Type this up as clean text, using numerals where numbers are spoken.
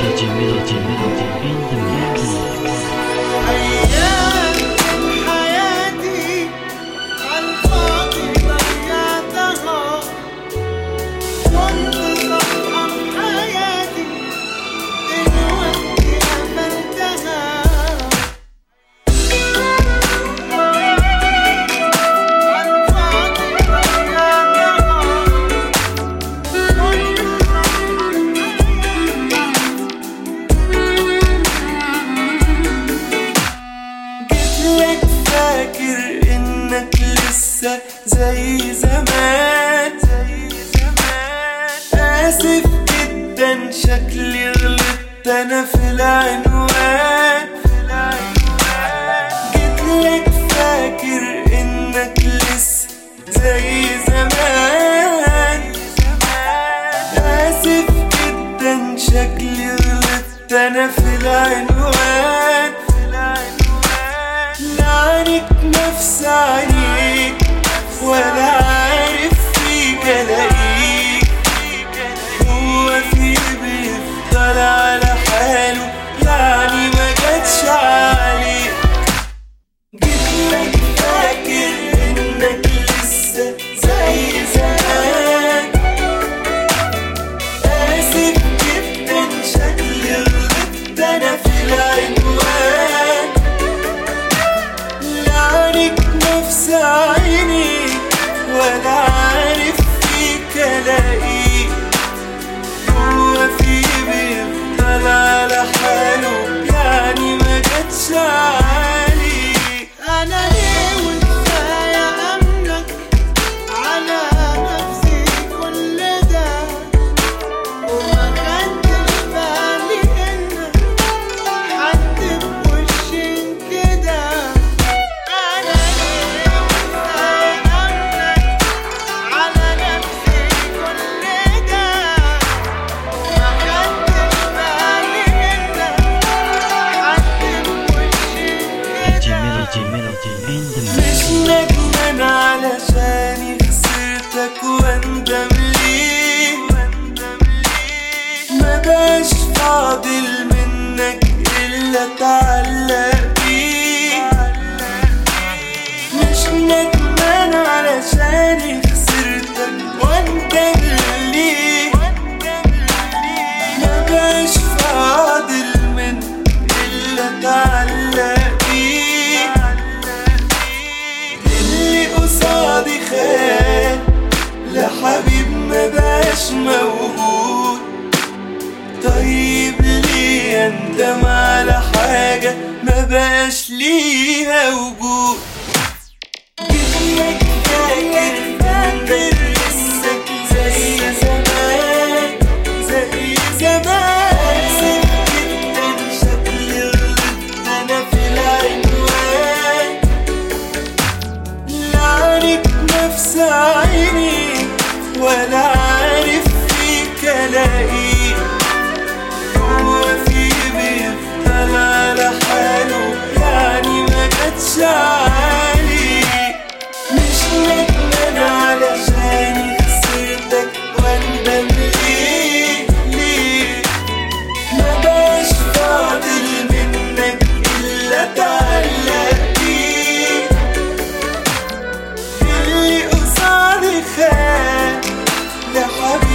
فاكر انك لسه زي زمان آسف جدا شكلي غلطت انا في العنوان. جيتلك فاكر انك لسه زي زمان آسف جدا شكلي غلطت انا في العنوان. لعنك نفس عليك ولا عارف فيك الاقيك، هو في بيفضل على حاله يعني ما جاتش عليك. جيتلك فاكر انك لسه زي زمان آسف جدا شكلي غلطت انا في العنوان. لعنك نفس عيني ولا عارف فيك الاقيك، هو في بيفضل على حاله يعني ما جاتش عليك. انا ليه وكفاية امنك على نفسي كل ده وما خدتش بالي انك حد بوشي كده. انا ليه وكفاية امنك على نفسي كل ده وما خدتش بالي انك حد بوشي كده. مش ندمان علشاني خسرتك واندم ليه، ما بقاش فاضل منك الا اتعلق بيه. مش ندمان علشاني خسرتك واندم ليه، ما بقاش فاضل منك الا اتعلق بيه. اللي قصادي خان لحبيب ما بقاش موجود، طيب ليه اندم على حاجة ما بقاش ليها وجود. جيتلك فاكر لسه زي زمان زي زمان آسف جدا شكلي غلطت انا في العنوان. لعنك نفس عيني ولا عارف فيك الاقيك، هو في بيفضل على حاله يعني ما جاتش عليك. مش ندمان علشاني خسرتك واندم ليه، ما بقاش فاضل منك الا اتعلق بيه. اللي قصادي خان لحبيب